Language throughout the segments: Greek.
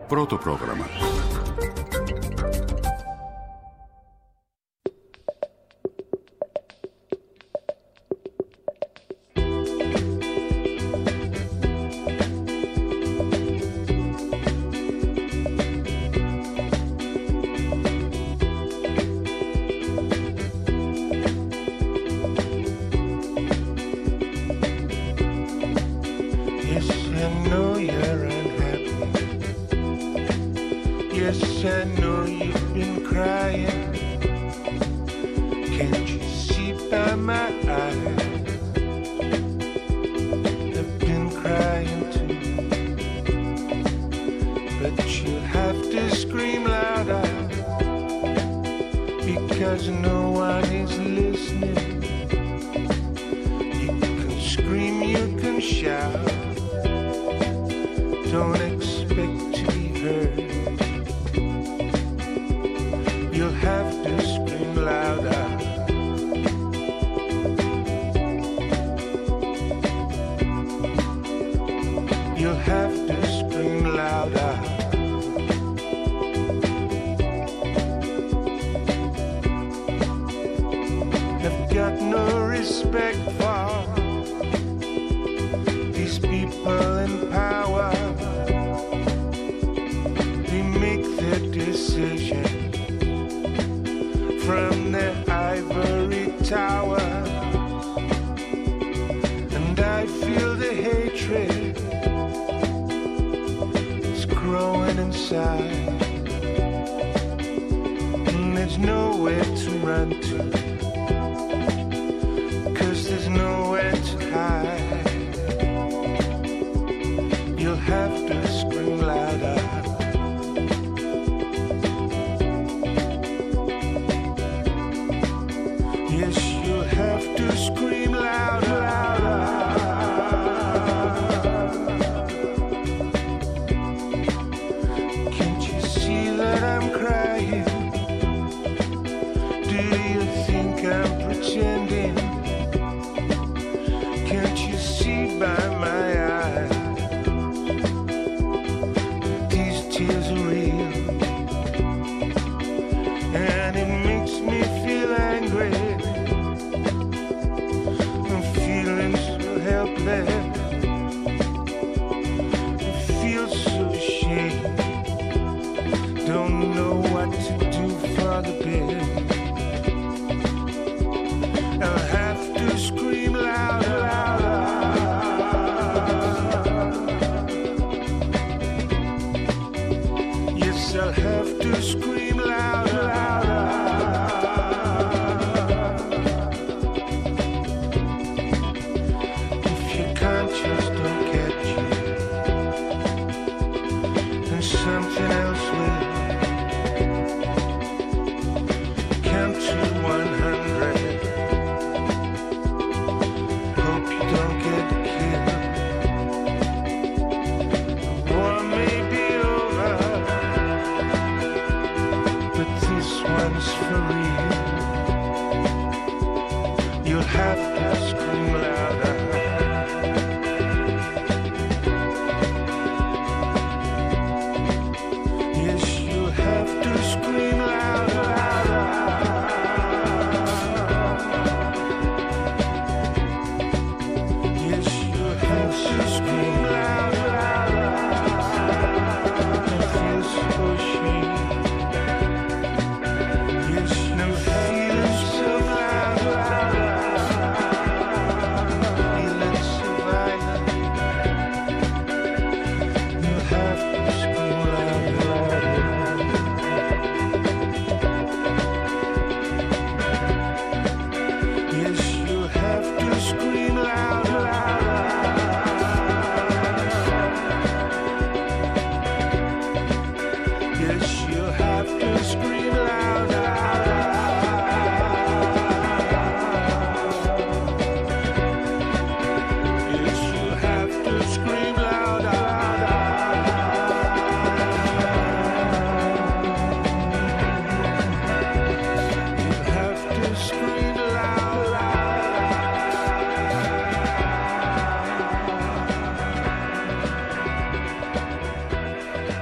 Πρώτο πρόγραμμα.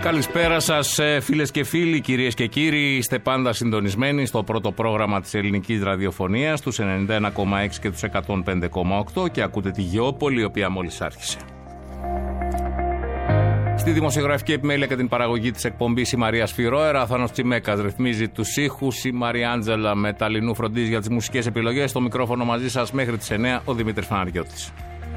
Καλησπέρα σας φίλες και φίλοι, κυρίες και κύριοι. Είστε πάντα συντονισμένοι στο πρώτο πρόγραμμα της ελληνικής ραδιοφωνίας, τους 91,6 και τους 105,8 και ακούτε τη Γεώπολη, η οποία μόλις άρχισε. Στη δημοσιογραφική επιμέλεια και την παραγωγή της εκπομπής η Μαρία Σφυρόερα, Αθάνος Τσιμέκας ρυθμίζει τους ήχους, η Μαρία Άντζελα Μεταλλινού φροντίζει για τις μουσικές επιλογές. Στο μικρόφωνο μαζί σας μέχρι τις 9 ο Δημήτρης Φαναριώτης.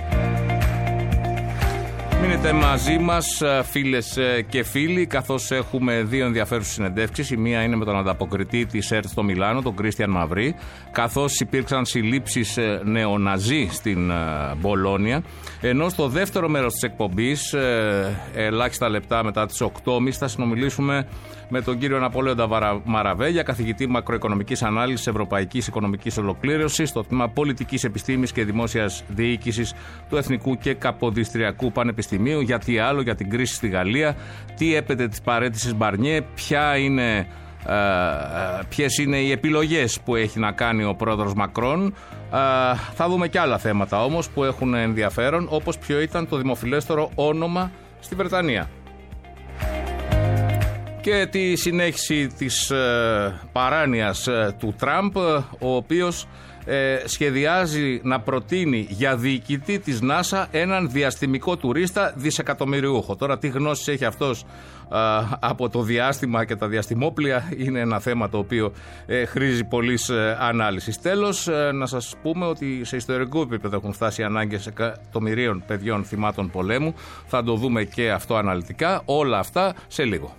Μείνετε μαζί μας φίλες και φίλοι, καθώς έχουμε δύο ενδιαφέρουσες συνεντεύξεις. Η μία είναι με τον ανταποκριτή της ΕΡΤ στο Μιλάνο, τον Κρίστιαν Μαυρί, καθώς υπήρξαν συλλήψεις νεοναζί στην Μπολόνια. Ενώ στο δεύτερο μέρος της εκπομπής, ελάχιστα λεπτά μετά τις 8.30, θα συνομιλήσουμε με τον κύριο Ναπολέοντα Μαραβέλια, καθηγητή μακροοικονομικής ανάλυσης Ευρωπαϊκής Οικονομικής Ολοκλήρωσης στο τμήμα Πολιτικής Επιστήμης και Δημόσιας Διοίκησης του Εθνικού και Καποδιστριακού Πανεπιστημίου. Γιατί άλλο, για την κρίση στη Γαλλία, τι έπεται της παραίτησης Μπαρνιέ, ποιες είναι οι επιλογές που έχει να κάνει ο πρόεδρος Μακρόν. Θα δούμε και άλλα θέματα όμως που έχουν ενδιαφέρον, όπως ποιο ήταν το δημοφιλέστερο όνομα στη Βρετανία. Και τη συνέχιση της παράνοιας του Τραμπ, ο οποίος σχεδιάζει να προτείνει για διοικητή της NASA έναν διαστημικό τουρίστα δισεκατομμυριούχο. Τώρα τι γνώσεις έχει αυτός από το διάστημα και τα διαστημόπλια είναι ένα θέμα το οποίο χρήζει πολλής ανάλυσης. Τέλος, να σας πούμε ότι σε ιστορικό επίπεδο έχουν φτάσει ανάγκες εκατομμυρίων παιδιών θυμάτων πολέμου. Θα το δούμε και αυτό αναλυτικά. Όλα αυτά σε λίγο.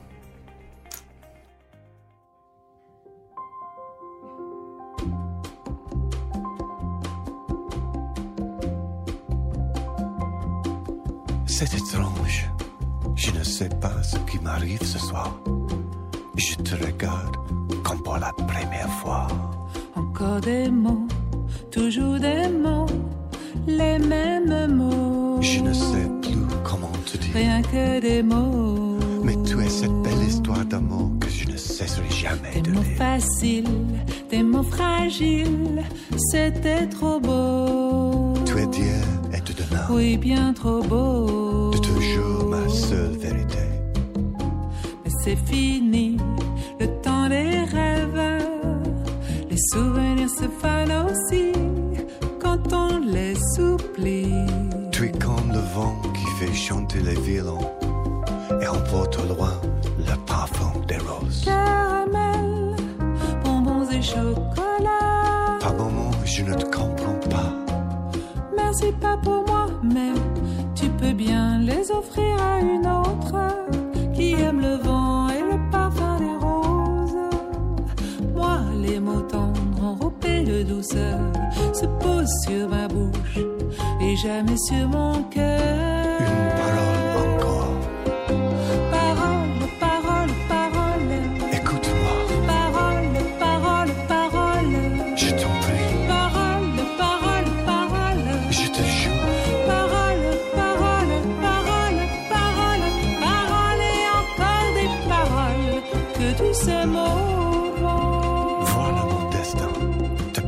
C'est étrange, je ne sais pas ce qui m'arrive ce soir. Je te regarde comme pour la première fois. Encore des mots, toujours des mots, les mêmes mots. Je ne sais plus comment te dire. Rien que des mots. Mais tu es cette belle histoire d'amour que je ne cesserai jamais de lire. Des mots faciles, des mots fragiles, c'était trop beau. Tu es d'hier et de demain. Oui, bien trop beau. De toujours ma seule vérité. Mais c'est fini, le temps des rêves. Les souvenirs se fanent aussi quand on les oublie. Tu es comme le vent qui fait chanter les violons et emporte au loin le parfum des roses. Caramel, bonbons et chocolat. Par moments, je ne te comprends pas. Merci pas pour moi, mais tu peux bien les offrir à une autre qui aime le vent et le parfum des roses. Moi, les mots tendres enrobés de douceur se posent sur ma bouche et jamais sur mon cœur. Une parole encore. Parole, parole, parole. Écoute-moi. Parole, parole, parole. Je t'en prie. Parole, parole, parole. Je te jure. Parole, parole, parole, parole, parole et encore des paroles que tous ces mots vont. Voilà mon destin. Te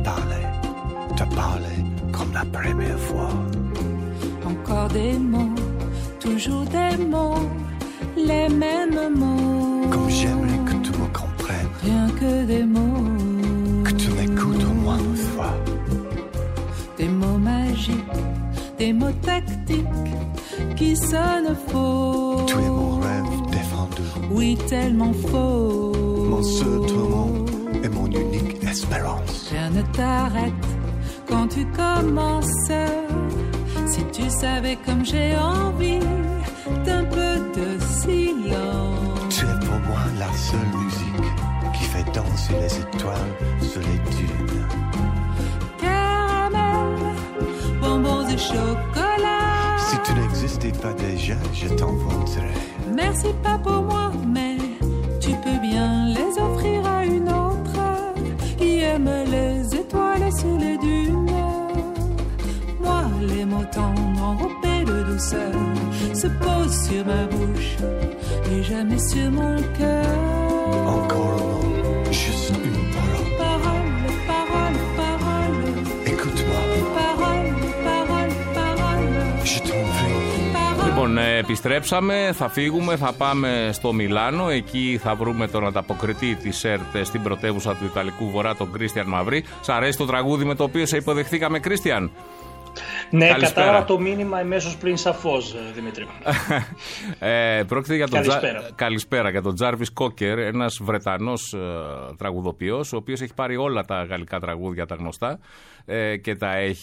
parler comme la première fois. Encore des mots, toujours des mots, les mêmes mots. Comme j'aimerais que tu me comprennes. Rien que des mots. Que tu m'écoutes au moins une fois. Des mots magiques, des mots tactiques qui sonnent faux. Tu es mon rêve défendu. Oui, tellement faux. Mon seul tourment et mon unique espérance. Rien ne t'arrête quand tu commences. Si tu savais comme j'ai envie d'un peu de silence. Tu es pour moi la seule musique qui fait danser les étoiles sur les dunes. Caramel, bonbons et chocolat. Si tu n'existais pas déjà, je t'inventerais. Merci pas pour moi, mais tu peux bien les offrir à une autre qui aime les étoiles sur les dunes. Moi, les mots tendres enrobés de douceur se posent sur ma bouche et jamais sur mon cœur. Encore un mot, juste une parole. Parole, parole, parole. Écoute-moi. Parole, parole, parole. Je t'en prie. Λοιπόν, Λοιπόν, επιστρέψαμε, θα φύγουμε, θα πάμε στο Μιλάνο. Εκεί θα βρούμε τον ανταποκριτή της ΕΡΤ στην πρωτεύουσα του Ιταλικού Βορρά, τον Κρίστιαν Μαυρί. Σ' αρέσει το τραγούδι με το οποίο σε υποδεχθήκαμε, Κρίστιαν? Ναι, κατάλαβα το μήνυμα εμέσως πριν σαφώς, Δημήτρη. Πρόκειται για τον Καλησπέρα, για τον Τζάρβις Κόκερ, ένας Βρετανός τραγουδοποιός, ο οποίος έχει πάρει όλα τα γαλλικά τραγούδια τα γνωστά και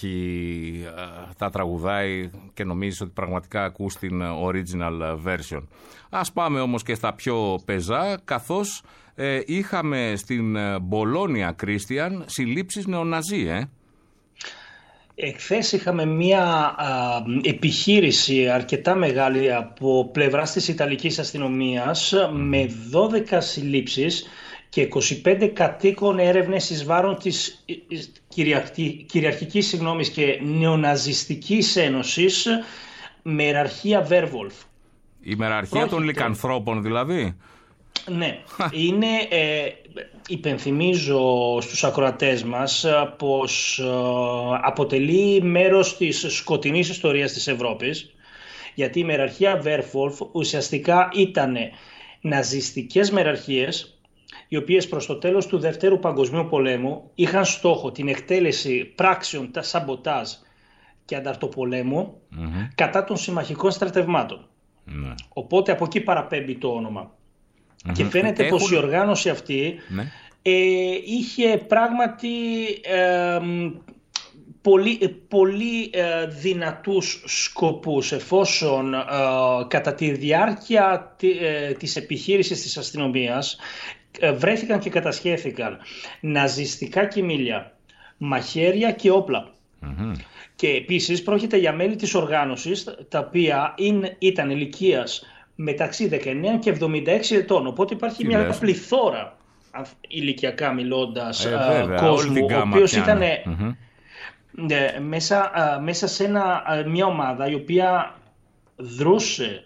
τα τραγουδάει και νομίζεις ότι πραγματικά ακούς την original version. Ας πάμε όμως και στα πιο πεζά, καθώς είχαμε στην Μπολόνια, Κρίστιαν, συλλήψεις νεοναζί, Εχθές είχαμε μια επιχείρηση αρκετά μεγάλη από πλευράς της Ιταλικής αστυνομίας με 12 συλλήψεις και 25 κατοίκων έρευνες εις βάρον της κυριαρχικής και νεοναζιστικής ένωσης με ιεραρχία Werwolf. Η μεραρχία των λικανθρώπων δηλαδή. Ναι, είναι, υπενθυμίζω στους ακροατές μας πως αποτελεί μέρος της σκοτεινής ιστορίας της Ευρώπης, γιατί η μεραρχία Werwolf ουσιαστικά ήταν ναζιστικές μεραρχίες οι οποίες προς το τέλος του Δευτέρου Παγκοσμίου Πολέμου είχαν στόχο την εκτέλεση πράξεων σαμποτάζ και ανταρτοπολέμου κατά των συμμαχικών στρατευμάτων. Οπότε από εκεί παραπέμπει το όνομα. Και φαίνεται πως η οργάνωση αυτή είχε πράγματι πολύ δυνατούς σκοπούς, εφόσον κατά τη διάρκεια της επιχείρησης της αστυνομίας βρέθηκαν και κατασχέθηκαν ναζιστικά κιμήλια, μαχαίρια και όπλα. Και επίσης πρόκειται για μέλη της οργάνωσης τα οποία ήταν ηλικίας μεταξύ 19 και 76 ετών. Οπότε υπάρχει μια πληθώρα, ηλικιακά μιλώντας, κόσμου, ο οποίος ήταν μέσα σε μια ομάδα η οποία δρούσε,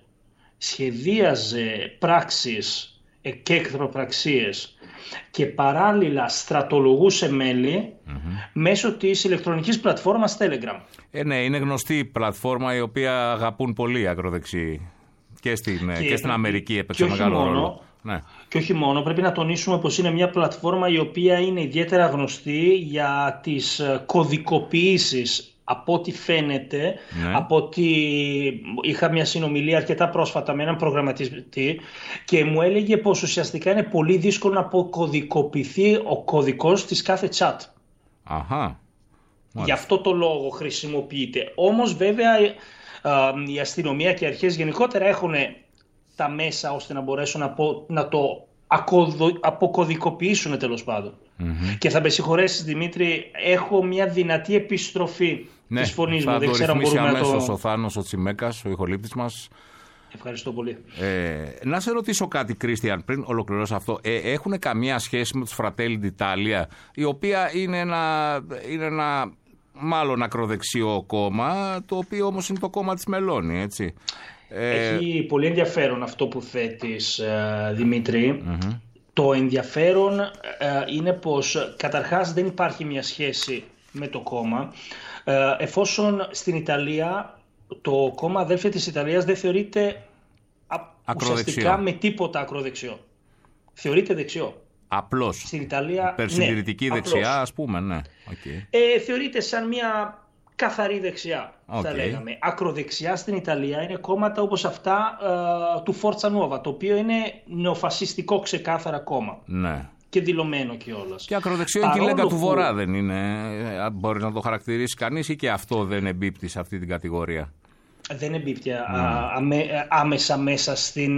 σχεδίαζε πράξεις και εχθροπραξίες και παράλληλα στρατολογούσε μέλη μέσω της ηλεκτρονικής πλατφόρμας Telegram. Ναι, είναι γνωστή η πλατφόρμα η οποία αγαπούν πολύ οι ακροδεξιοί. Και στην Αμερική έπαιξε μεγάλο ρόλο. Ναι. Και όχι μόνο, πρέπει να τονίσουμε πως είναι μια πλατφόρμα η οποία είναι ιδιαίτερα γνωστή για τις κωδικοποιήσεις. Από ό,τι φαίνεται, από ότι είχα μια συνομιλία αρκετά πρόσφατα με έναν προγραμματιστή και μου έλεγε πως ουσιαστικά είναι πολύ δύσκολο να αποκωδικοποιηθεί ο κωδικός της κάθε chat. Αχα. Γι' αυτό το λόγο χρησιμοποιείται. Όμως βέβαια η αστυνομία και οι αρχές γενικότερα έχουν τα μέσα ώστε να μπορέσουν να το αποκωδικοποιήσουν τέλος πάντων. Και θα με συγχωρέσεις, Δημήτρη, έχω μια δυνατή επιστροφή της φωνής μου. Δεν ξέρω αν μπορούμε να το... αμέσως ο Θάνος ο Τσιμέκας, ο ηχολήπτης μας. Ευχαριστώ πολύ. Να σε ρωτήσω κάτι, Κρίστιαν, πριν ολοκληρώσω αυτό. Έχουν καμία σχέση με τους Fratelli d'Italia, η οποία είναι ένα μάλλον ακροδεξιό κόμμα, το οποίο όμως είναι το κόμμα της Μελώνη, έτσι? Έχει πολύ ενδιαφέρον αυτό που θέτεις, Δημήτρη. Το ενδιαφέρον είναι πως καταρχάς δεν υπάρχει μια σχέση με το κόμμα, εφόσον στην Ιταλία το κόμμα αδέλφια της Ιταλίας δεν θεωρείται ουσιαστικά με τίποτα ακροδεξιό. Θεωρείται δεξιό. Απλώς. Στην Ιταλία, περσυντηρητική δεξιά, ας πούμε, ναι. Θεωρείται σαν μια καθαρή δεξιά, θα λέγαμε. Ακροδεξιά στην Ιταλία είναι κόμματα όπως αυτά του Forza Nuova, το οποίο είναι νεοφασιστικό ξεκάθαρα κόμμα. Ναι. Και δηλωμένο κιόλας. Και ακροδεξιό είναι και η Λέγκα του Βορρά, δεν είναι? Μπορεί να το χαρακτηρίσει κανείς, ή και αυτό δεν εμπίπτει σε αυτή την κατηγορία? Δεν εμπίπτει άμεσα μέσα στην,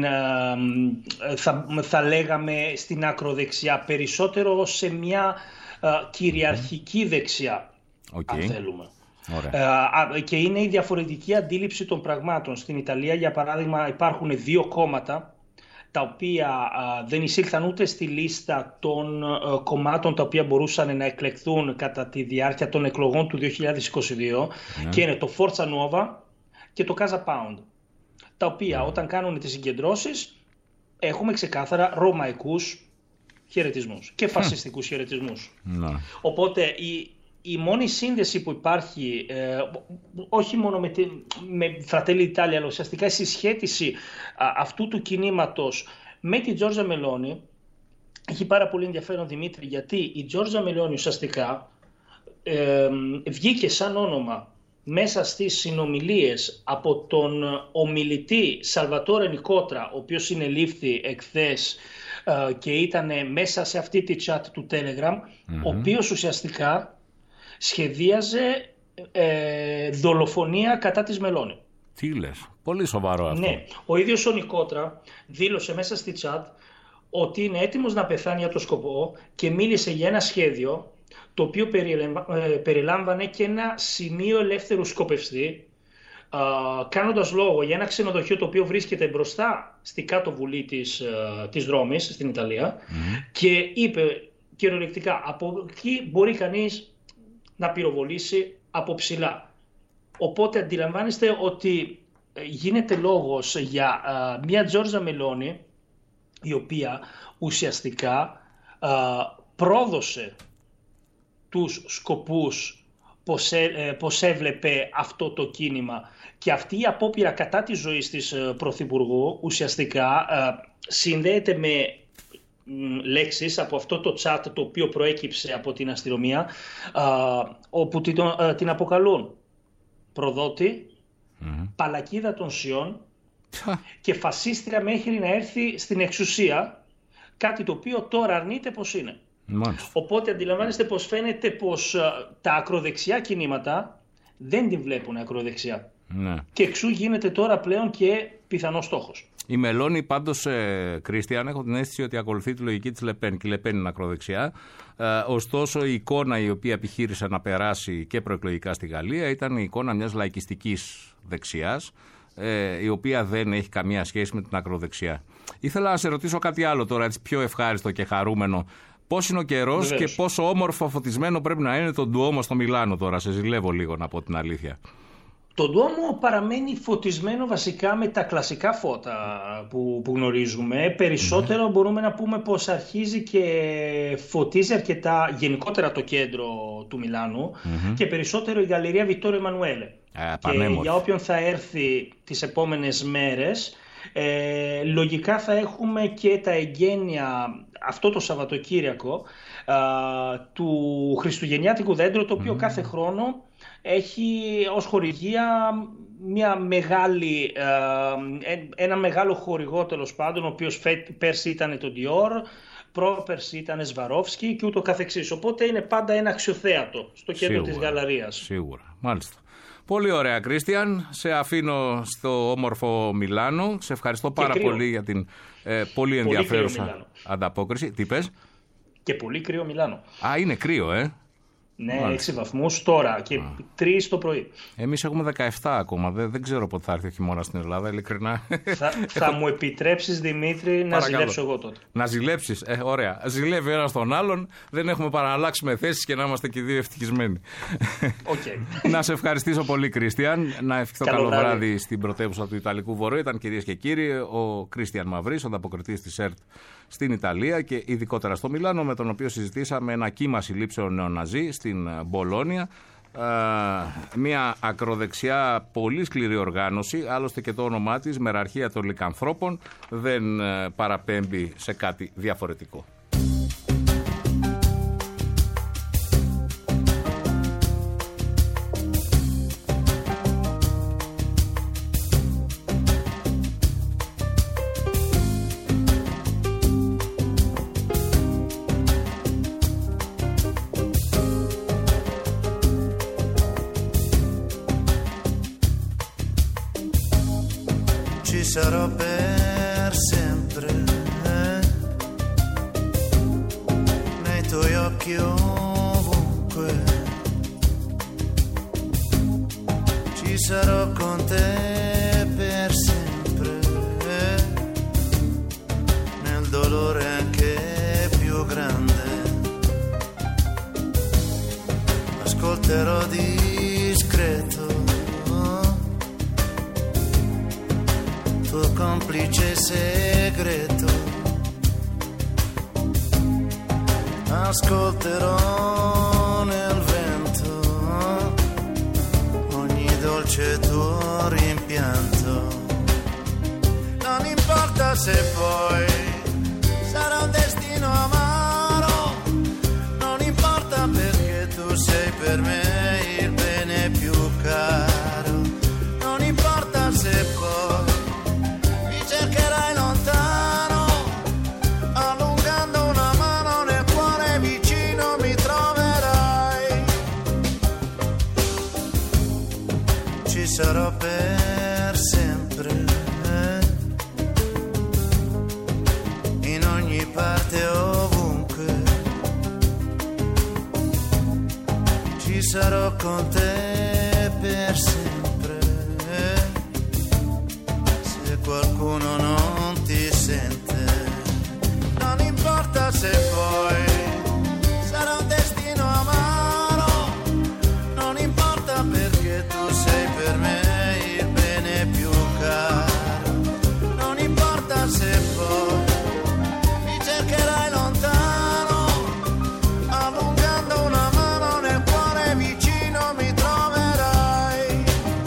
θα λέγαμε, στην ακροδεξιά. Περισσότερο σε μια κυριαρχική δεξιά, αν θέλουμε. Και είναι η διαφορετική αντίληψη των πραγμάτων. Στην Ιταλία, για παράδειγμα, υπάρχουν δύο κόμματα τα οποία δεν εισήλθαν ούτε στη λίστα των κομμάτων τα οποία μπορούσαν να εκλεχθούν κατά τη διάρκεια των εκλογών του 2022 και είναι το Forza Nuova και το Casa Pound, τα οποία όταν κάνουν τις συγκεντρώσεις έχουμε ξεκάθαρα ρωμαϊκούς χαιρετισμούς και φασιστικούς χαιρετισμούς. Οπότε η μόνη σύνδεση που υπάρχει, όχι μόνο με Fratelli Italia, αλλά ουσιαστικά η συσχέτιση αυτού του κινήματος με την Τζόρτζα Μελόνι, έχει πάρα πολύ ενδιαφέρον, Δημήτρη, γιατί η Τζόρτζα Μελόνι ουσιαστικά βγήκε σαν όνομα μέσα στις συνομιλίες από τον ομιλητή Σαλβατόρε Νικότρα, ο οποίος συνελήφθη εχθές και ήταν μέσα σε αυτή τη chat του Telegram, ο οποίος ουσιαστικά σχεδίαζε δολοφονία κατά της Μελόνι. Τι λες, πολύ σοβαρό αυτό. Ναι, ο ίδιος ο Νικότρα δήλωσε μέσα στη chat ότι είναι έτοιμος να πεθάνει για το σκοπό και μίλησε για ένα σχέδιο το οποίο περιλάμβανε και ένα σημείο ελεύθερου σκοπευστή, κάνοντας λόγο για ένα ξενοδοχείο το οποίο βρίσκεται μπροστά στη κάτω βουλή της Ρώμης, στην Ιταλία, και είπε κυριολεκτικά από εκεί μπορεί κανείς να πυροβολήσει από ψηλά. Οπότε αντιλαμβάνεστε ότι γίνεται λόγος για μια Τζόρτζα Μελόνι η οποία ουσιαστικά πρόδωσε τους σκοπούς πως έβλεπε αυτό το κίνημα, και αυτή η απόπειρα κατά της ζωής της Πρωθυπουργού ουσιαστικά συνδέεται με λέξεις από αυτό το chat το οποίο προέκυψε από την αστυνομία, όπου την αποκαλούν προδότη, παλακίδα των Σιών και φασίστρια μέχρι να έρθει στην εξουσία, κάτι το οποίο τώρα αρνείται πως είναι. Οπότε αντιλαμβάνεστε πως φαίνεται πως τα ακροδεξιά κινήματα δεν την βλέπουν ακροδεξιά. Ναι. Και εξού γίνεται τώρα πλέον και πιθανός στόχος. Η Μελόνι πάντως, Κρίστιαν, έχω την αίσθηση ότι ακολουθεί τη λογική της Λεπέν, και η Λεπέν είναι ακροδεξιά. Ωστόσο η εικόνα η οποία επιχείρησε να περάσει και προεκλογικά στη Γαλλία ήταν η εικόνα μιας λαϊκιστικής δεξιάς, η οποία δεν έχει καμία σχέση με την ακροδεξιά. Ήθελα να σε ρωτήσω κάτι άλλο τώρα, έτσι πιο ευχάριστο και χαρούμενο. Πώς είναι ο καιρός και πόσο όμορφο φωτισμένο πρέπει να είναι το Ντουόμο στο Μιλάνο τώρα? Σε ζηλεύω λίγο, να πω την αλήθεια. Το Ντουόμο παραμένει φωτισμένο βασικά με τα κλασικά φώτα που γνωρίζουμε. Περισσότερο μπορούμε να πούμε πως αρχίζει και φωτίζει αρκετά γενικότερα το κέντρο του Μιλάνου και περισσότερο η Γαλερία Βιτόριο Εμμανουέλε. Και για όποιον θα έρθει τις επόμενες μέρες, λογικά θα έχουμε και τα εγγένεια αυτό το Σαββατοκύριακο του Χριστουγεννιάτικου δέντρου, το οποίο κάθε χρόνο έχει ως χορηγία ένα μεγάλο χορηγό, τέλος πάντων, ο οποίος πέρσι ήταν το Dior, πρόπερσι ήταν Σβαρόφσκι και ούτω καθεξής. Οπότε είναι πάντα ένα αξιοθέατο στο κέντρο της Γαλαρίας. Σίγουρα, μάλιστα. Πολύ ωραία, Κρίστιαν. Σε αφήνω στο όμορφο Μιλάνο. Σε ευχαριστώ πάρα πολύ για την πολύ ενδιαφέρουσα ανταπόκριση. Τι πες? Και πολύ κρύο Μιλάνο. Α, είναι κρύο, Ναι, 6 βαθμούς τώρα και 3 το πρωί. Εμείς έχουμε 17 ακόμα. Δεν ξέρω πότε θα έρθει ο χειμώνας στην Ελλάδα, ειλικρινά. Θα μου επιτρέψεις, Δημήτρη, να ζηλέψω εγώ τότε? Να ζηλέψεις? Ωραία. Ζηλεύει ένας τον άλλον. Δεν έχουμε παρά να αλλάξουμε θέσεις και να είμαστε και οι δύο ευτυχισμένοι. Να σε ευχαριστήσω πολύ, Κρίστιαν. Να ευχηθώ καλό βράδυ στην πρωτεύουσα του Ιταλικού Βορρά. Ήταν, κυρίες και κύριοι, ο Κρίστιαν Μαυρής, ο ανταποκριτής της ΕΡΤ στην Ιταλία και ειδικότερα στο Μιλάνο, με τον οποίο συζητήσαμε ένα κύμα συλλήψεων νεοναζί στην Μπολόνια. Μια ακροδεξιά πολύ σκληρή οργάνωση, άλλωστε και το όνομά της, Μεραρχία των Λυκανθρώπων, δεν παραπέμπει σε κάτι διαφορετικό. Sarò per sempre nei tuoi occhi ovunque, ci sarò con te per sempre, nel dolore anche più grande, ascolterò discreto complice segreto, ascolterò nel vento se poi sarà un destino amaro, non importa perché tu sei per me il bene più caro, non importa se poi mi cercherai lontano, allungando una mano nel cuore vicino mi troverai, ci sarò per sempre, in ogni parte, ovunque, ci sarò con te per sempre, se qualcuno non ti sente, non importa se poi sarà un destino amaro, non importa perché tu sei per me il bene più caro, non importa se poi mi cercherai lontano, allungando una mano nel cuore vicino mi troverai.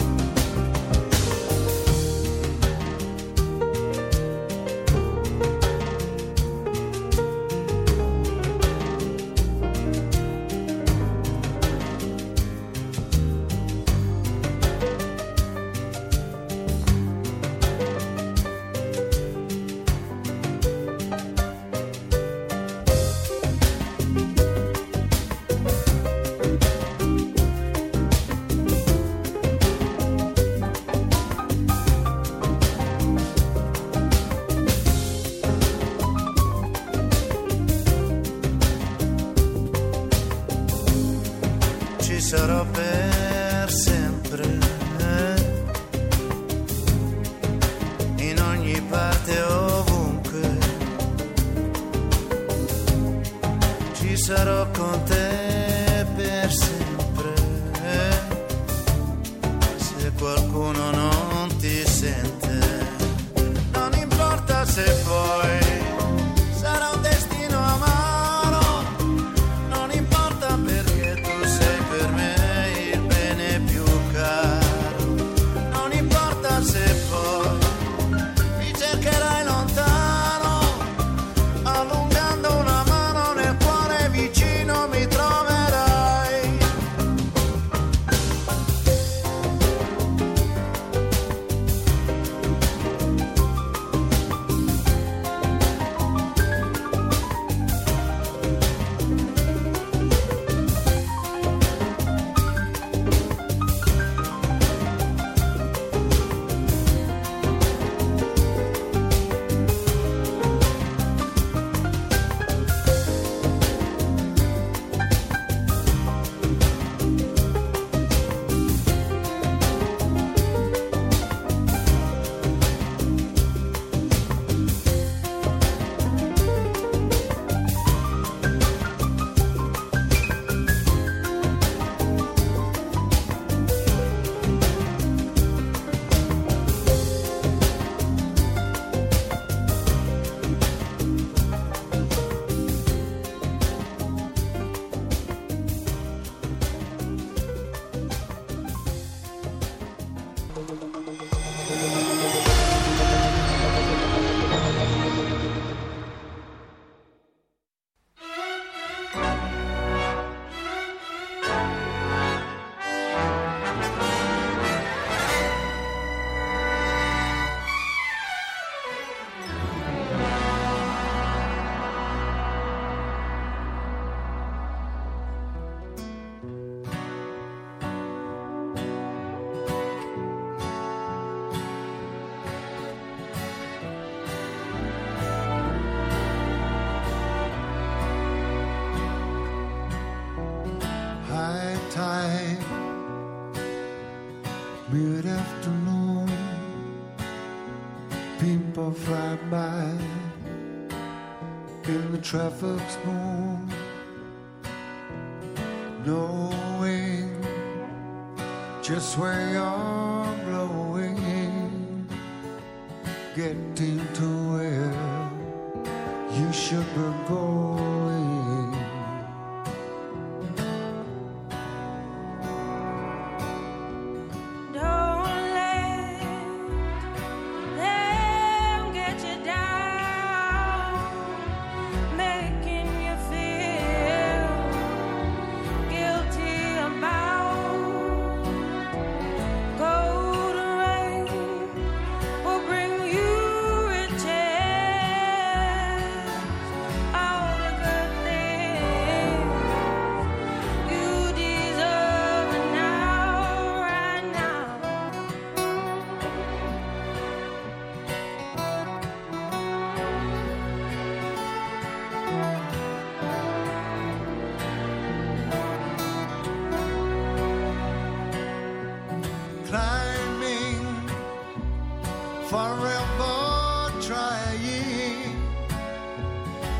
Ci sarò per sempre, in ogni parte, ovunque, ci sarò con te per sempre, se qualcuno non ti sente, non importa se poi sarà un destino amaro, non importa perché tu sei per me il bene più caro, non importa se poi mi cercherai lontano, allungando una mano nel cuore vicino mi troverai. Mid-afternoon, people fly by in the traffic's moon, knowing just where you're blowing, getting to where you should be going. Don't let them get you down.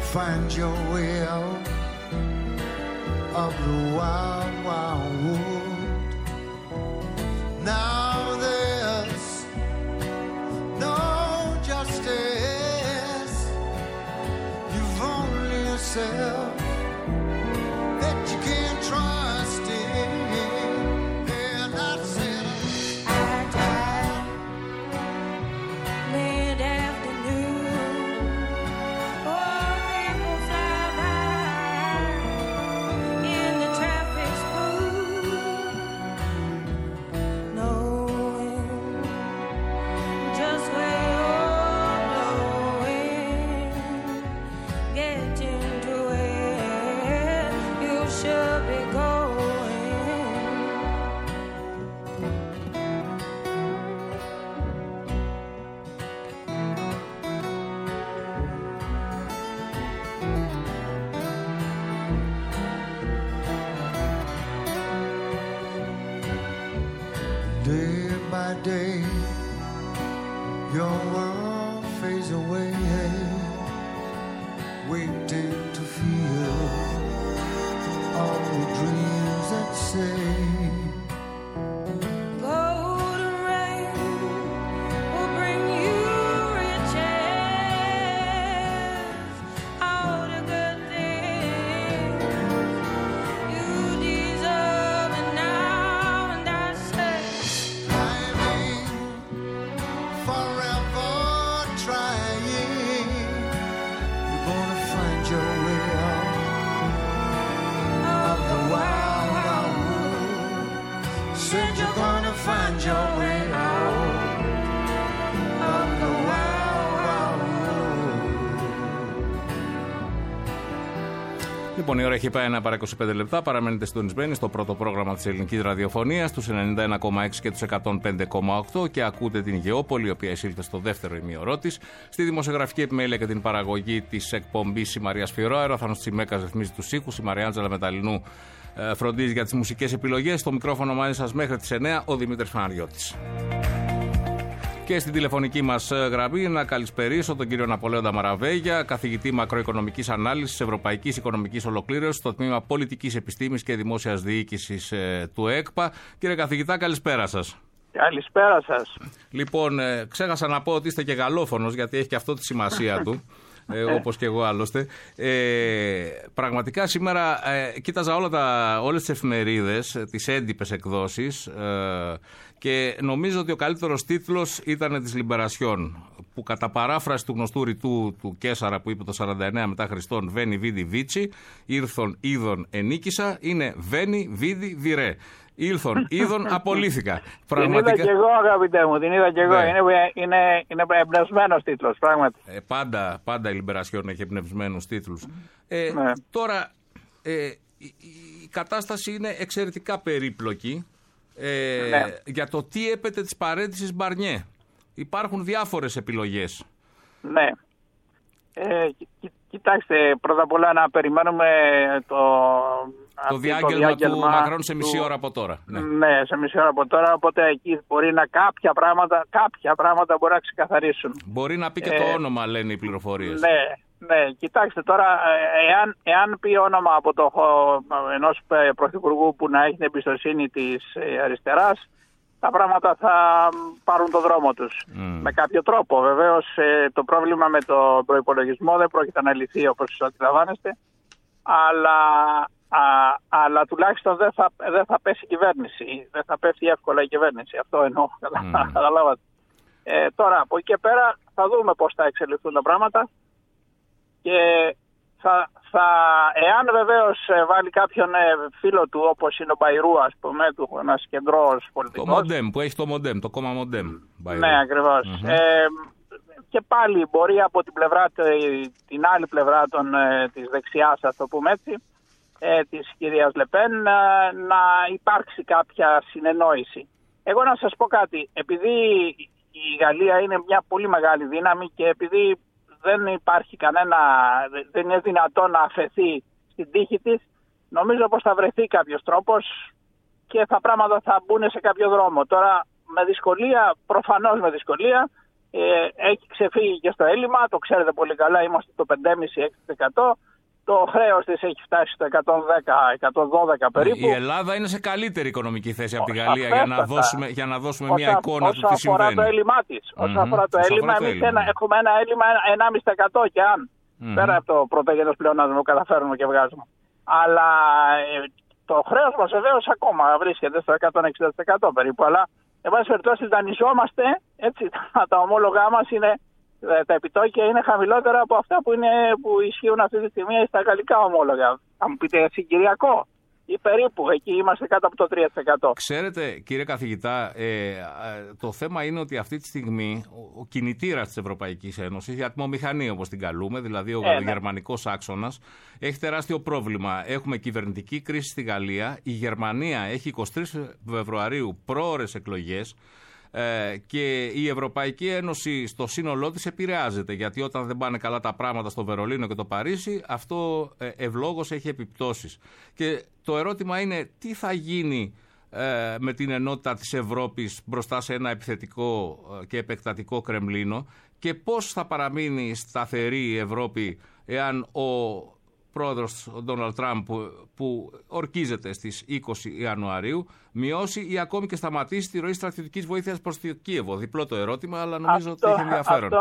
find your way out of the wild, wild wood. Now there's no justice. You've only yourself that you can't trust in. And I said I died mid-afternoon. Oh, people fly by in the traffic spoon, knowing just where you're going, getting to where you should be going. day by day, your world fades away, waiting to feel all the dreams that say. Golden rain will bring you riches, all the good things you deserve, and now and I say, Climbing, forever trying, you're gonna find your way out of the wild, wild world. Said you're gonna find your way out of the wild, wild world. Λοιπόν, η ώρα έχει πάει 1 παρά 25 λεπτά. Παραμένετε συντονισμένοι στο πρώτο πρόγραμμα της ελληνικής ραδιοφωνίας, τους 91,6 και τους 105,8 και ακούτε την Γεώπολη, η οποία εισήλθε στο δεύτερο ημίωρό της. Στη δημοσιογραφική επιμέλεια και την παραγωγή της εκπομπής η Μαρία Σφυρόαρα, ο Θάνος Τσιμέκας ρυθμίζει τους ήχους, η Μαριάντζελα Μεταλλινού φροντίζει για τις μουσικές επιλογές. Στο μικρόφωνο μαζί σας μέχρι τις 9 ο Δημήτρης Φαναριώτης. Και στην τηλεφωνική μας γραμμή να καλησπερίσω τον κύριο Ναπολέοντα Μαραβέγια, καθηγητή μακροοικονομικής ανάλυσης Ευρωπαϊκής Οικονομικής Ολοκλήρωσης στο τμήμα Πολιτικής Επιστήμης και Δημόσιας Διοίκησης του ΕΚΠΑ. Κύριε καθηγητά, καλησπέρα σας. Καλησπέρα σας. Λοιπόν, ξέχασα να πω ότι είστε και γαλλόφωνος, γιατί έχει και αυτό τη σημασία του. Όπως και εγώ άλλωστε. Πραγματικά σήμερα κοίταζα όλες τις εφημερίδες, τις έντυπες εκδόσεις και νομίζω ότι ο καλύτερος τίτλος ήταν της Λιμπερασιόν, που κατά παράφραση του γνωστού ρητού του Κέσαρα που είπε το 49 μετά Χριστόν «Βένι βίδι βίτσι», «Ήρθον είδον ενίκησα», είναι «Βένι βίδι βιρέ». Ήλθον, είδον, απολύθηκα. Την είδα και εγώ, αγαπητέ μου, την είδα και εγώ. Ναι. Είναι εμπνευσμένος τίτλος, πράγματι. Πάντα η Λιμπερασιόν έχει εμπνευσμένους τίτλους. Ναι. Τώρα, η κατάσταση είναι εξαιρετικά περίπλοκη Ναι. για το τι έπεται της παραίτησης Μπαρνιέ. Υπάρχουν διάφορες επιλογές. Ναι. Κοιτάξτε, πρώτα απ' όλα να περιμένουμε Το διάγγελμα του Μακρόν σε μισή ώρα από τώρα. Ναι, σε μισή ώρα από τώρα, οπότε εκεί μπορεί να κάποια πράγματα μπορεί να ξεκαθαρίσουν. Μπορεί να πει και το όνομα, λένε οι πληροφορίες. Ναι, κοιτάξτε τώρα, εάν πει όνομα από ενός πρωθυπουργού που να έχει την εμπιστοσύνη της αριστεράς, τα πράγματα θα πάρουν το δρόμο τους. Με κάποιο τρόπο. Βεβαίως το πρόβλημα με το προϋπολογισμό δεν πρόκειται να λυθεί όπως αντιλαμβάνεστε, αλλά τουλάχιστον δεν θα πέσει η κυβέρνηση. Δεν θα πέφτει εύκολα η κυβέρνηση. Αυτό εννοώ. Καταλάβατε. Τώρα, από εκεί και πέρα θα δούμε πώς θα εξελιχθούν τα πράγματα και εάν βεβαίως βάλει κάποιον φίλο του, όπως είναι ο Μπαϊρού, ας πούμε, ένας κεντρός πολιτικός. Το Μοντέμ, που έχει το Μοντέμ, το κόμμα Μοντέμ. Ναι, ακριβώς. Και πάλι μπορεί από την άλλη πλευρά της δεξιάς, ας το πούμε έτσι, της κυρίας Λεπέν, να υπάρξει κάποια συνεννόηση. Εγώ να σας πω κάτι, επειδή η Γαλλία είναι μια πολύ μεγάλη δύναμη και επειδή δεν είναι δυνατόν να αφαιθεί στην τύχη της, νομίζω πως θα βρεθεί κάποιος τρόπος και τα πράγματα θα μπουν σε κάποιο δρόμο. Τώρα με δυσκολία, προφανώς με δυσκολία, έχει ξεφύγει και στο έλλειμμα, το ξέρετε πολύ καλά, είμαστε στο 5,5-6%. Το χρέος της έχει φτάσει στο 110-112 περίπου. Η Ελλάδα είναι σε καλύτερη οικονομική θέση από τη Γαλλία για να δώσουμε μια εικόνα του τι συμβαίνει. Όσο αφορά το έλλειμμά της. Όσο αφορά το έλλειμμα, εμείς έχουμε ένα έλλειμμα 1,5% και αν πέρα από το πρωτογενές πλεονάσμα που καταφέρουμε και βγάζουμε. Αλλά το χρέος μας βεβαίως ακόμα βρίσκεται στο 160% περίπου. Αλλά εν πάση περιπτώσει δανειζόμαστε, έτσι, τα ομόλογά μας είναι. Τα επιτόκια είναι χαμηλότερα από αυτά που ισχύουν αυτή τη στιγμή στα γαλλικά ομόλογα. Θα μου πείτε συγκυριακό ή περίπου, εκεί είμαστε κάτω από το 3%. Ξέρετε, κύριε καθηγητά, το θέμα είναι ότι αυτή τη στιγμή ο κινητήρας της Ευρωπαϊκής Ένωσης, η ατμομηχανή όπως την καλούμε, δηλαδή ο γερμανικός άξονας, έχει τεράστιο πρόβλημα. Έχουμε κυβερνητική κρίση στη Γαλλία, η Γερμανία έχει 23 Φεβρουαρίου πρόωρες εκλογές. Και η Ευρωπαϊκή Ένωση στο σύνολό της επηρεάζεται, γιατί όταν δεν πάνε καλά τα πράγματα στο Βερολίνο και το Παρίσι, αυτό ευλόγως έχει επιπτώσεις. Και το ερώτημα είναι τι θα γίνει με την ενότητα της Ευρώπης μπροστά σε ένα επιθετικό και επεκτατικό Κρεμλίνο και πώς θα παραμείνει σταθερή η Ευρώπη εάν ο πρόεδρος Ντόναλντ Τραμπ που ορκίζεται στις 20 Ιανουαρίου μειώσει ή ακόμη και σταματήσει τη ροή στρατιωτικής βοήθειας προς το Κίεβο. Διπλό το ερώτημα, αλλά νομίζω ότι έχει ενδιαφέρον.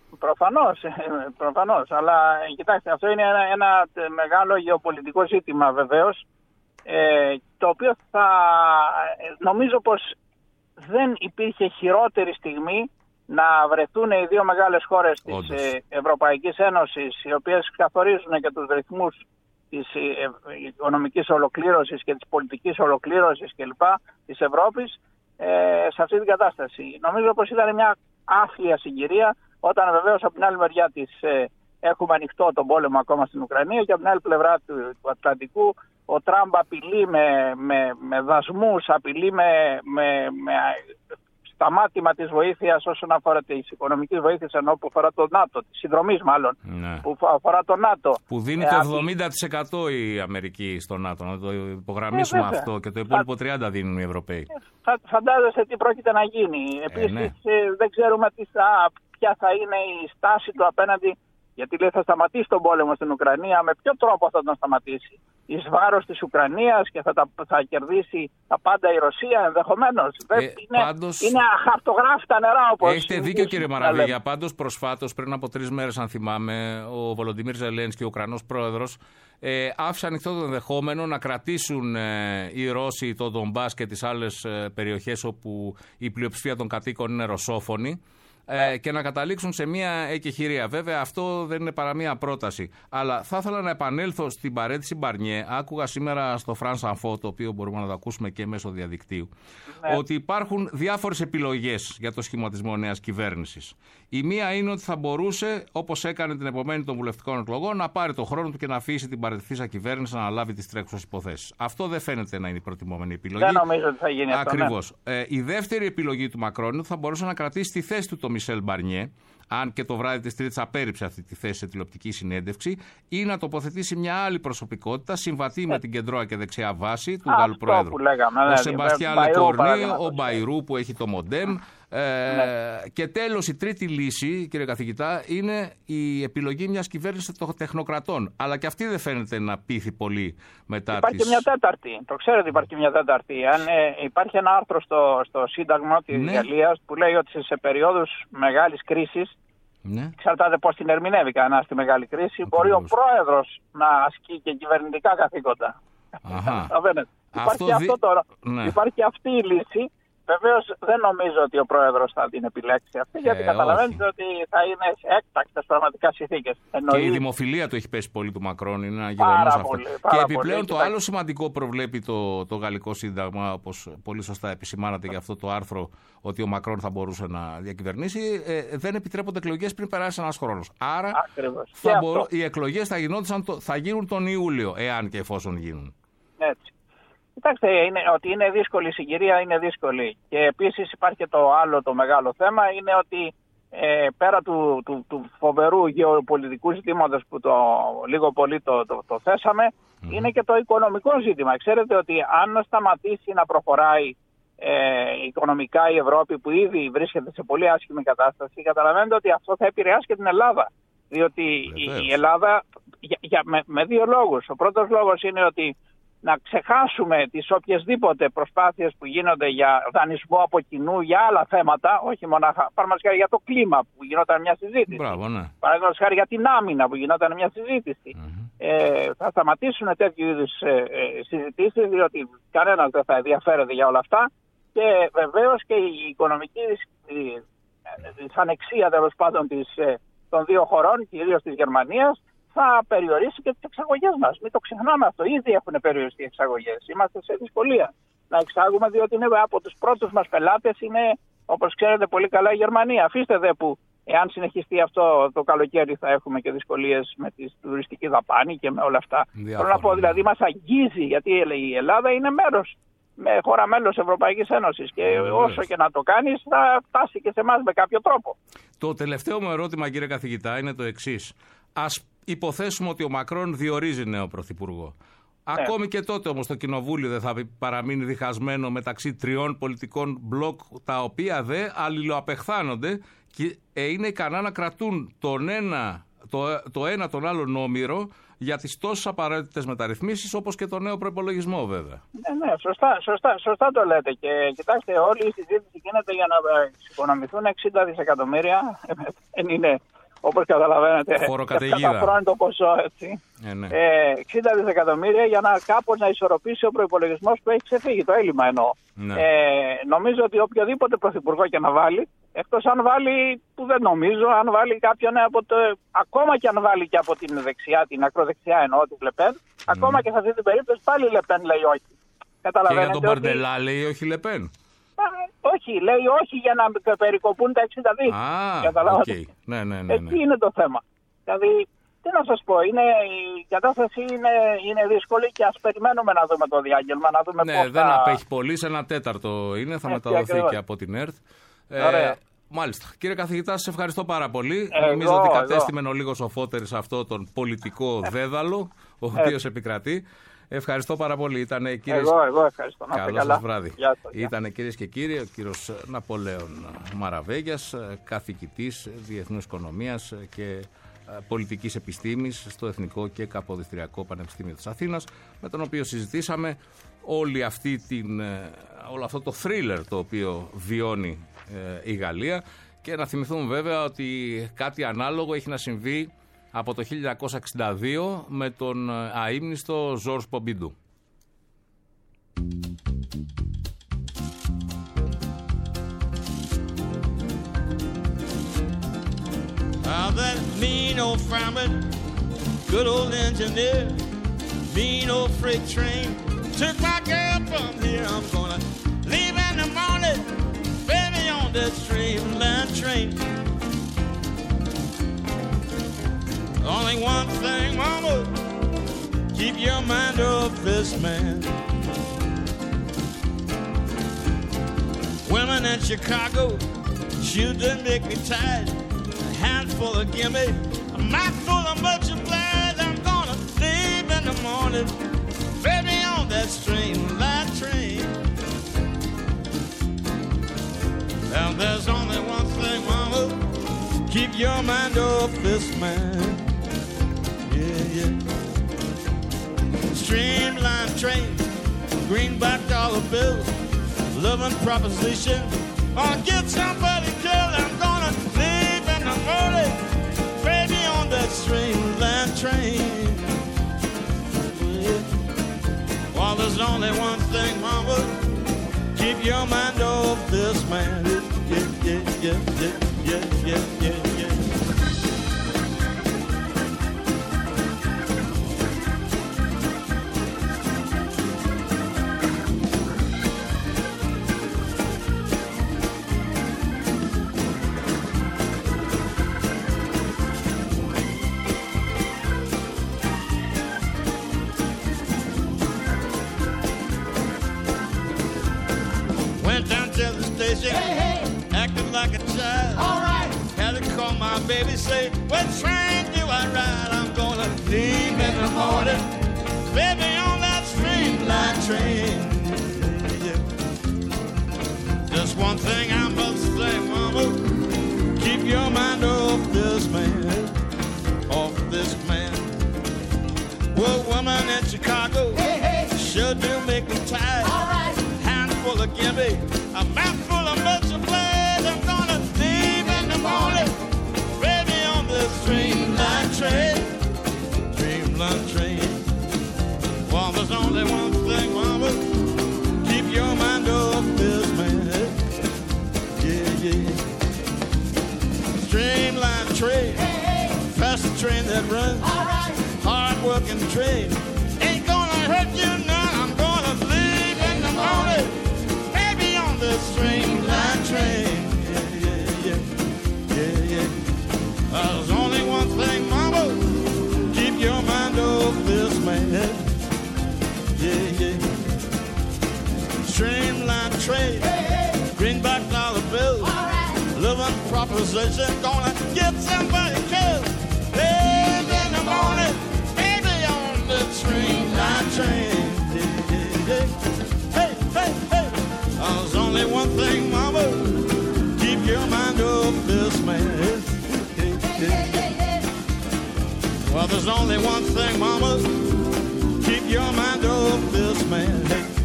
Προφανώς, αλλά κοιτάξτε, αυτό είναι ένα μεγάλο γεωπολιτικό ζήτημα βεβαίως, το οποίο νομίζω πως δεν υπήρχε χειρότερη στιγμή να βρεθούν οι δύο μεγάλες χώρες της Ευρωπαϊκής Ένωσης, οι οποίες καθορίζουν και τους ρυθμούς της οικονομικής ολοκλήρωσης και της πολιτικής ολοκλήρωσης κλπ. Της Ευρώπης σε αυτή την κατάσταση. Νομίζω πως ήταν μια άθλια συγκυρία, όταν βεβαίως από την άλλη μεριά της έχουμε ανοιχτό τον πόλεμο ακόμα στην Ουκρανία και από την άλλη πλευρά του Ατλαντικού ο Τραμπ απειλεί με δασμούς, απειλεί με σταμάτημα της βοήθειας όσον αφορά της οικονομικής βοήθειας, ενώ που αφορά το ΝΑΤΟ, της συνδρομής μάλλον, που αφορά το ΝΑΤΟ. Που δίνει το 70% η Αμερική στο ΝΑΤΟ, να το υπογραμμίσουμε αυτό, και το υπόλοιπο 30% δίνουν οι Ευρωπαίοι. Φαντάζεστε τι πρόκειται να γίνει. Επίσης δεν ξέρουμε ποια θα είναι η στάση του απέναντι, γιατί λέει θα σταματήσει τον πόλεμο στην Ουκρανία. Με ποιο τρόπο θα τον σταματήσει? Εις βάρος της Ουκρανίας και θα κερδίσει τα πάντα η Ρωσία ενδεχομένως? Είναι αχαρτογράφητα νερά, όπως έχετε δίκιο, κύριε Μαραβίγια. Πάντως προσφάτως, πριν από 3 μέρες αν θυμάμαι, ο Βολοντιμίρ Ζελένσκι, ο Ουκρανός πρόεδρος, άφησε ανοιχτό το ενδεχόμενο να κρατήσουν οι Ρώσοι το Ντομπάς και τις άλλες περιοχές όπου η πλειοψηφία των κατοίκων είναι ρωσόφωνοι, και να καταλήξουν σε μια εκεχηρία. Βέβαια, αυτό δεν είναι παρά μια πρόταση. Αλλά θα ήθελα να επανέλθω στην παρέτηση Μπαρνιέ. Άκουγα σήμερα στο France Info, το οποίο μπορούμε να το ακούσουμε και μέσω διαδικτύου, ότι υπάρχουν διάφορες επιλογές για το σχηματισμό νέας κυβέρνησης. Η μία είναι ότι θα μπορούσε, όπως έκανε την επομένη των βουλευτικών εκλογών, να πάρει το χρόνο του και να αφήσει την παρετηθήσα κυβέρνηση να αναλάβει τις τρέχουσες υποθέσεις. Αυτό δεν φαίνεται να είναι η προτιμόμενη επιλογή. Δεν νομίζω ότι θα γίνει αυτό. Ακριβώς. Η δεύτερη επιλογή του Μακρόν είναι ότι θα μπορούσε να κρατήσει τη θέση του το Μισελ Μπαρνιέ, αν και το βράδυ της Τρίτης απέρριψε αυτή τη θέση σε τηλεοπτική συνέντευξη, ή να τοποθετήσει μια άλλη προσωπικότητα συμβατή με την κεντρώα και δεξιά βάση του Γάλλου Προέδρου. Ο Σεμπαστιάν Λεκορνί, ο Μπαϊρού που έχει το Μοντέμ. Και τέλος, η τρίτη λύση, κύριε καθηγητά, είναι η επιλογή μιας κυβέρνησης των τεχνοκρατών. Αλλά και αυτή δεν φαίνεται να πείθει πολύ μετά. Υπάρχει και μια τέταρτη. Το ξέρετε, υπάρχει και μια τέταρτη. Αν υπάρχει ένα άρθρο στο Σύνταγμα της Γαλλίας που λέει ότι σε περιόδους μεγάλης κρίσης, εξαρτάται πώς την ερμηνεύει κανένα στη μεγάλη κρίση, μπορεί ο πρόεδρος να ασκεί και κυβερνητικά καθήκοντα. Υπάρχει αυτή η λύση. Βεβαίως δεν νομίζω ότι ο πρόεδρος θα την επιλέξει αυτή, γιατί καταλαβαίνετε ότι θα είναι σε έκτακτες πραγματικά συνθήκες. Και η δημοφιλία του έχει πέσει πολύ του Μακρόν, είναι ένα γεγονός αυτό. Και επιπλέον το άλλο σημαντικό προβλέπει το Γαλλικό Σύνταγμα, όπως πολύ σωστά επισημάνατε για αυτό το άρθρο, ότι ο Μακρόν θα μπορούσε να διακυβερνήσει, δεν επιτρέπονται εκλογές πριν περάσει ένας χρόνος. Άρα οι εκλογές θα γίνουν τον Ιούλιο, εάν και εφόσον γίνουν. Έτσι. Κοιτάξτε, ότι είναι δύσκολη η συγκυρία, είναι δύσκολη. Και επίσης υπάρχει και το άλλο το μεγάλο θέμα, είναι ότι πέρα του φοβερού γεωπολιτικού ζητήματος που λίγο πολύ το θέσαμε, είναι και το οικονομικό ζήτημα. Ξέρετε ότι αν σταματήσει να προχωράει οικονομικά η Ευρώπη, που ήδη βρίσκεται σε πολύ άσχημη κατάσταση, καταλαβαίνετε ότι αυτό θα επηρεάσει και την Ελλάδα. Διότι η Ελλάδα, με δύο λόγους. Ο πρώτος λόγος είναι ότι να ξεχάσουμε τις οποιασδήποτε προσπάθειες που γίνονται για δανεισμό από κοινού για άλλα θέματα, όχι μονάχα για το κλίμα που γινόταν μια συζήτηση. Μπράβο, ναι. Παραδείγματος χάρη για την άμυνα που γινόταν μια συζήτηση. Θα σταματήσουν τέτοιου είδους συζητήσεις, διότι κανένας δεν θα ενδιαφέρεται για όλα αυτά. Και βεβαίως και η οικονομική δυσανεξία τέλος πάντων των δύο χωρών, κυρίως της Γερμανίας, θα περιορίσει και τις εξαγωγές μας. Μην το ξεχνάμε αυτό. Ήδη έχουν περιοριστεί οι εξαγωγές. Είμαστε σε δυσκολία να εξάγουμε, διότι είναι από τους πρώτους μας πελάτες, είναι, όπως ξέρετε πολύ καλά, η Γερμανία. Αφήστε δε που, εάν συνεχιστεί αυτό το καλοκαίρι, θα έχουμε και δυσκολίες με τη τουριστική δαπάνη και με όλα αυτά. Θέλω να πω, δηλαδή, μας αγγίζει, γιατί η Ελλάδα είναι μέρος, με χώρα μέλος Ευρωπαϊκής Ένωσης, και όσο και να το κάνεις θα φτάσει και σε εμάς με κάποιο τρόπο. Το τελευταίο μου ερώτημα, κύριε καθηγητά, είναι το εξής. Ας υποθέσουμε ότι ο Μακρόν διορίζει νέο πρωθυπουργό. Ακόμη και τότε όμως το κοινοβούλιο δεν θα παραμείνει διχασμένο μεταξύ τριών πολιτικών μπλοκ, τα οποία δεν αλληλοαπεχθάνονται και είναι ικανά να κρατούν το ένα τον άλλον όμηρο για τις τόσες απαραίτητες μεταρρυθμίσεις, όπως και το νέο προϋπολογισμό, βέβαια. Ναι, σωστά το λέτε. Και κοιτάξτε, όλη η συζήτηση γίνεται για να οικονομηθούν 60 δισεκατομμύρια. Δεν είναι, όπως καταλαβαίνετε, καταφρόνητο ποσό, έτσι. 60 δισεκατομμύρια για να κάπως να ισορροπήσει ο προϋπολογισμός που έχει ξεφύγει, το έλλειμμα εννοώ. Ναι. Νομίζω ότι οποιοδήποτε πρωθυπουργό και να βάλει, εκτός αν βάλει, που δεν νομίζω, αν βάλει κάποιον ακόμα και αν βάλει και από την δεξιά, την ακροδεξιά εννοώ, τη Λεπέν, ακόμα και σε αυτή την περίπτωση πάλι η Λεπέν λέει όχι. Και για τον Μπαρντελά λέει όχι Λεπέν. Όχι, λέει όχι για να περικοπούν τα 60 δις. Καταλάβατε. Ναι. Εκεί είναι το θέμα. Δηλαδή, τι να σας πω, η κατάσταση είναι δύσκολη και ας περιμένουμε να δούμε το διάγγελμα, να δούμε πώς δεν απέχει πολύ, σε 1/4 είναι, θα μεταδοθεί και από την ΕΡΤ. Μάλιστα. Κύριε καθηγητά, σας ευχαριστώ πάρα πολύ. Νομίζω ότι κατέστημεν ο λίγο σοφότερη σε αυτό τον πολιτικό δέδαλο, ο οποίος επικρατεί. Ευχαριστώ πάρα πολύ. Ήτανε, κύριες... Εγώ ευχαριστώ. Καλό σας βράδυ. Ήτανε, κυρίες και κύριοι, ο κύριος Ναπολέων Μαραβέγιας, καθηγητής διεθνούς οικονομίας και πολιτικής επιστήμης στο Εθνικό και Καποδιστριακό Πανεπιστήμιο της Αθήνας, με τον οποίο συζητήσαμε όλο αυτό το θρίλερ το οποίο βιώνει η Γαλλία, και να θυμηθούμε βέβαια ότι κάτι ανάλογο έχει να συμβεί από το 1962 με τον αείμνηστο Ζορζ Πομπιντού. That mean old fireman, good old engineer, mean old freight train took my girl from here. I'm gonna leave in the morning, baby, on that streamline train. Only one thing, mama, keep your mind off this man. Women in Chicago, shoot that make me tired. Handful of gimme, a mouthful of multiplied. I'm gonna leave in the morning, baby, on that streamline train. Now there's only one thing, mama, keep your mind off this man. Yeah. Streamline train, greenback dollar bill, loving proposition, or get somebody killed. I'm gonna leave in the morning, baby, on that streamline train. Yeah. Well, there's only one thing, mama, keep your mind off this man. Yeah. Hey, acting like a child. All right. Had to call my baby, say, what train do I ride? I'm gonna leave in the morning, baby, on that streamline train. Yeah. Well, woman in Chicago, sure do make me tired. Handful of gimme, a mouthful of much of blood. I'm gonna leave in the morning, baby, on this Dreamline train. Dreamline train. Well, there's only one thing, mama, keep your mind off this man. Yeah, yeah. Dreamline train, fast train that runs, hard-working train. Ain't gonna hurt you none. I'm gonna leave in the morning, baby, on this Dreamline train. Yeah, yeah, yeah, yeah, yeah. There's only one thing, mama, keep your mind off this man. Yeah, yeah. Streamline train, greenback dollar bill, living proposition, gonna get somebody killed. Live in the morning, baby, on the Streamline train. Yeah, yeah, yeah. Hey, hey, hey. There's only one thing, mama, keep your mind off this man. Yeah, yeah, yeah. Well, there's only one thing, mama, keep your mind off this man.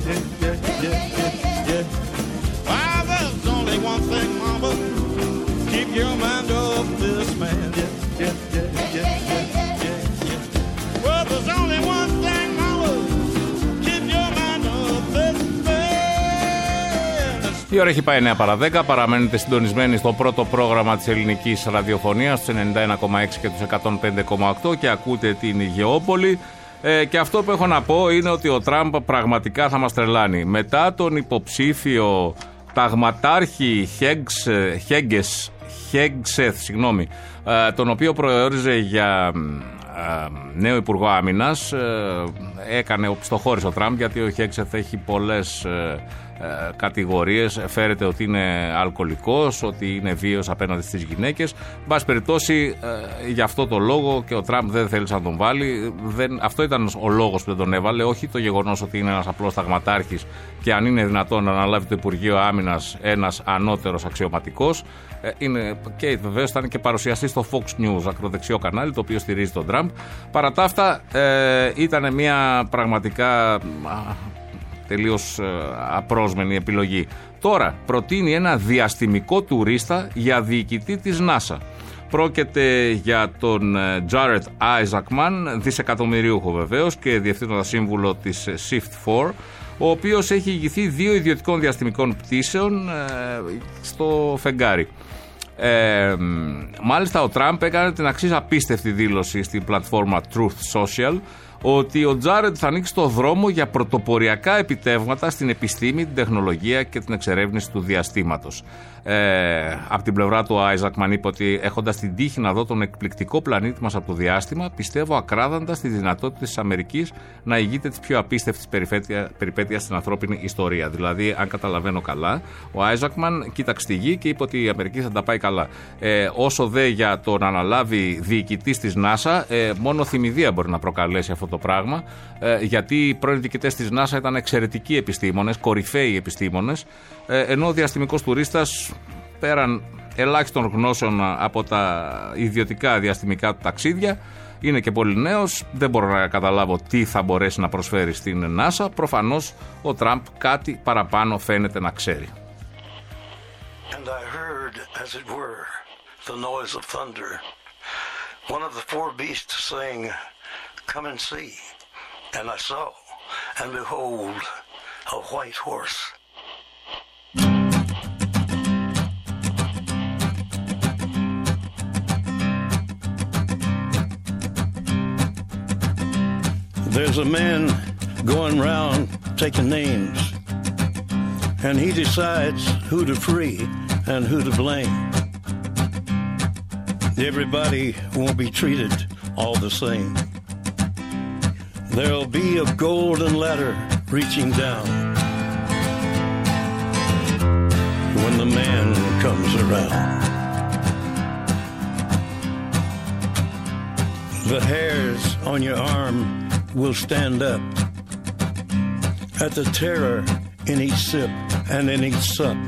Yeah. Well, there's only one thing, mama, keep your mind off this man. Yeah. Well, there's only one thing, mama, keep your mind off this man. Η ώρα έχει πάει 9 παρά 10. Παραμένετε συντονισμένοι στο πρώτο πρόγραμμα της ελληνικής ραδιοφωνίας, στους 91,6 και τους 105,8 και ακούτε την Γεώπολη. Και αυτό που έχω να πω είναι ότι ο Τραμπ πραγματικά θα μας τρελάνει. Μετά τον υποψήφιο ταγματάρχη Χέγγσεθ, τον οποίο προόριζε για νέο Υπουργό Άμυνας, έκανε οπισθοχώρησε ο Τραμπ, γιατί ο Χέγγσεθ έχει πολλές κατηγορίες, φέρεται ότι είναι αλκοολικός, ότι είναι βίαιος απέναντι στις γυναίκες. Εν πάση περιπτώσει, γι' αυτό το λόγο και ο Τραμπ δεν θέλησε να τον βάλει. Αυτό ήταν ο λόγος που δεν τον έβαλε, όχι το γεγονός ότι είναι ένας απλός ταγματάρχης και αν είναι δυνατόν να αναλάβει το Υπουργείο Άμυνας ένας ανώτερος αξιωματικός. Και βεβαίως ήταν και παρουσιαστής στο Fox News, ακροδεξιό κανάλι, το οποίο στηρίζει τον Τραμπ. Παρά τα αυτά, ήταν μια πραγματικά τελείως απρόσμενη επιλογή. Τώρα προτείνει ένα διαστημικό τουρίστα για διοικητή της NASA. Πρόκειται για τον Jared Isaacman, δισεκατομμυρίουχο βεβαίως και διευθύνοντα σύμβουλο της Shift4, ο οποίος έχει ηγηθεί 2 ιδιωτικών διαστημικών πτήσεων στο φεγγάρι. Μάλιστα ο Τραμπ έκανε την εξής απίστευτη δήλωση στην πλατφόρμα Truth Social, ότι ο Τζάρεντ θα ανοίξει το δρόμο για πρωτοποριακά επιτεύγματα στην επιστήμη, την τεχνολογία και την εξερεύνηση του διαστήματος. Από την πλευρά του, ο Άιζακμαν είπε ότι έχοντας την τύχη να δω τον εκπληκτικό πλανήτη μας από το διάστημα, πιστεύω ακράδαντα στη δυνατότητα της Αμερικής να ηγείται της πιο απίστευτης περιπέτειας στην ανθρώπινη ιστορία. Δηλαδή, αν καταλαβαίνω καλά, ο Άιζακμαν κοίταξε τη γη και είπε ότι η Αμερική θα τα πάει καλά. Όσο δε για το να αναλάβει διοικητής της NASA, μόνο θυμηδία μπορεί να προκαλέσει αυτό το πράγμα, γιατί οι πρώην διοικητές της NASA ήταν εξαιρετικοί επιστήμονες, κορυφαίοι επιστήμονες, ενώ ο διαστημικός τουρίστας, πέραν ελάχιστων γνώσεων από τα ιδιωτικά διαστημικά του ταξίδια, είναι και πολύ νέος, δεν μπορώ να καταλάβω τι θα μπορέσει να προσφέρει στην NASA. Προφανώς ο Τραμπ κάτι παραπάνω φαίνεται να ξέρει. And I heard, as it were, the noise of thunder. One of the 4 beasts saying, "Come and see." And I saw, and behold, a white horse. There's a man going round taking names, and he decides who to free and who to blame. Everybody won't be treated all the same. There'll be a golden ladder reaching down when the man comes around. The hairs on your arm will stand up at the terror in each sip and in each sup.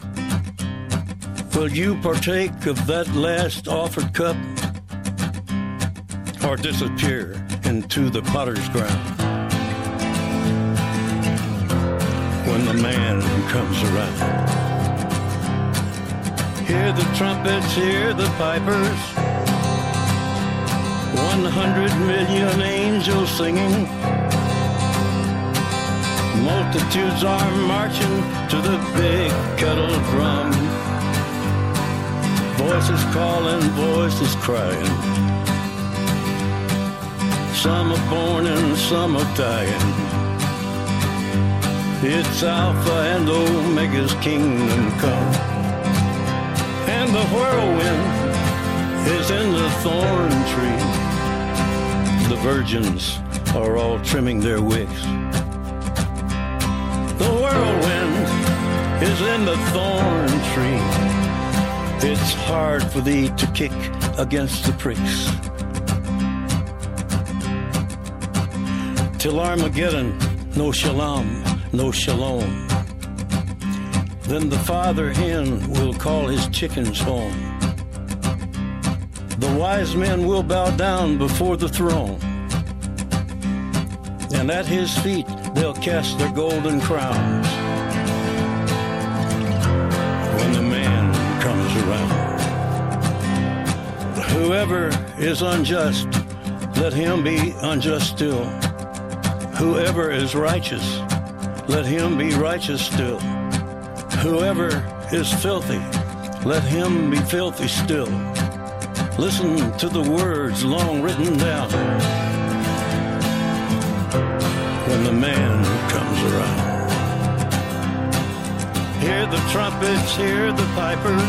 Will you partake of that last offered cup, or disappear into the potter's ground. When the man comes around, hear the trumpets, hear the pipers, 100 million angels singing. Multitudes are marching to the big kettle drum. Voices calling, voices crying. Some are born and some are dying. It's Alpha and Omega's kingdom come. And the whirlwind is in the thorn tree. The virgins are all trimming their wicks. The whirlwind is in the thorn tree. It's hard for thee to kick against the pricks. Till Armageddon, no shalom, no shalom. Then the father hen will call his chickens home. The wise men will bow down before the throne, and at his feet they'll cast their golden crowns. When the man comes around, whoever is unjust, let him be unjust still. Whoever is righteous, let him be righteous still. Whoever is filthy, let him be filthy still. Listen to the words long written down. When the man comes around, hear the trumpets, hear the pipers,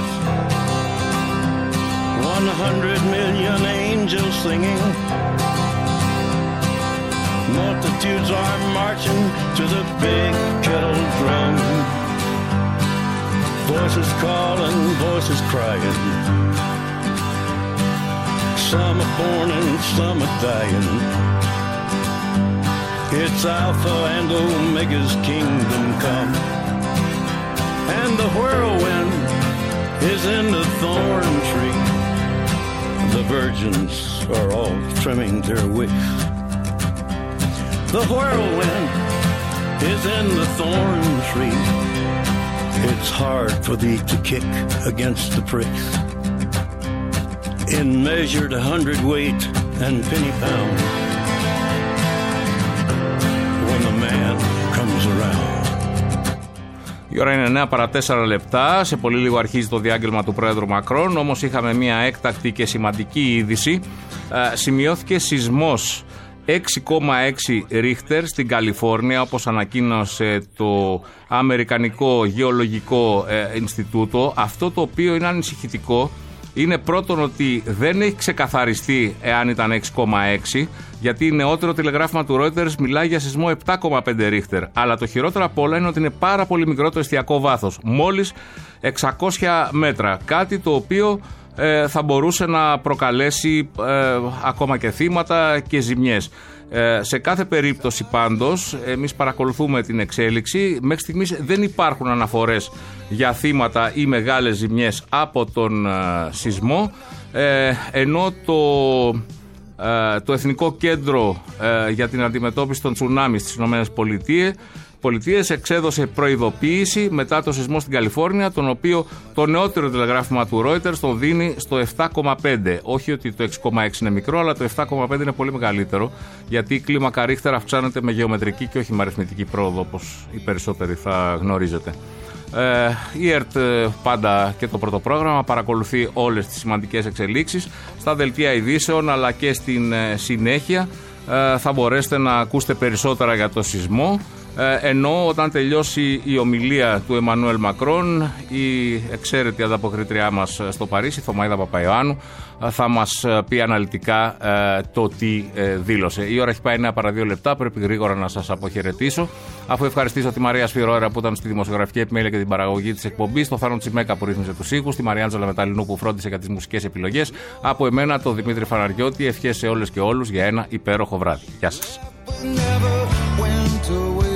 100 million angels singing. Multitudes are marching to the big kettle drum. Voices calling, voices crying. Some are born and some are dying. It's Alpha and Omega's kingdom come. And the whirlwind is in the thorn tree. The virgins are all trimming their wicks. The whirlwind is in the thorn tree. It's hard for thee to kick against the pricks. In measured 100-weight and penny pound. When the man comes around. Η ώρα είναι 9 παρά 4 λεπτά. Σε πολύ λίγο αρχίζει το διάγγελμα του Πρόεδρου Μακρόν. Όμως είχαμε μια έκτακτη και σημαντική είδηση. Σημειώθηκε σεισμός 6,6 Ρίχτερ στην Καλιφόρνια, όπως ανακοίνωσε το Αμερικανικό Γεωλογικό Ινστιτούτο. Αυτό το οποίο είναι ανησυχητικό είναι πρώτον ότι δεν έχει ξεκαθαριστεί εάν ήταν 6,6, γιατί νεότερο τηλεγράφημα του Reuters μιλάει για σεισμό 7,5 Ρίχτερ. Αλλά το χειρότερο απ' όλα είναι ότι είναι πάρα πολύ μικρό το εστιακό βάθος, μόλις 600 μέτρα. Κάτι το οποίο θα μπορούσε να προκαλέσει ακόμα και θύματα και ζημιές. Σε κάθε περίπτωση πάντως εμείς παρακολουθούμε την εξέλιξη. Μέχρι στιγμής δεν υπάρχουν αναφορές για θύματα ή μεγάλες ζημιές από τον σεισμό, ενώ το Εθνικό Κέντρο για την Αντιμετώπιση των Τσουνάμι στις ΗΠΑ εξέδωσε προειδοποίηση μετά το σεισμό στην Καλιφόρνια, τον οποίο το νεότερο τηλεγράφημα του Reuters τον δίνει στο 7,5. Όχι ότι το 6,6 είναι μικρό, αλλά το 7,5 είναι πολύ μεγαλύτερο, γιατί η κλίμακα Ρίχτερ αυξάνεται με γεωμετρική και όχι με αριθμητική πρόοδο, όπως οι περισσότεροι θα γνωρίζετε. Η ΕΡΤ πάντα και το πρώτο πρόγραμμα παρακολουθεί όλες τις σημαντικές εξελίξεις στα δελτία ειδήσεων, αλλά και στην συνέχεια θα μπορέσετε να ακούσετε περισσότερα για το σεισμό. Ενώ όταν τελειώσει η ομιλία του Εμμανουέλ Μακρόν, η εξαίρετη ανταποκριτριά μας στο Παρίσι, Θωμαΐδα Παπαϊωάννου, θα μας πει αναλυτικά το τι δήλωσε. Η ώρα έχει πάει 9 παρά 2 λεπτά, πρέπει γρήγορα να σας αποχαιρετήσω. Αφού ευχαριστήσω τη Μαρία Σφυρόερα που ήταν στη δημοσιογραφική επιμέλεια και την παραγωγή της εκπομπής, τον Θάνο Τσιμέκα που ρύθμιζε τους ήχους, τη Μαριάντζελα Μεταλλινού που φρόντισε για τις μουσικές επιλογές. Από εμένα, τον Δημήτρη Φαναριώτη, ευχές σε όλες και όλους για ένα υπέροχο βράδυ. Γεια σας.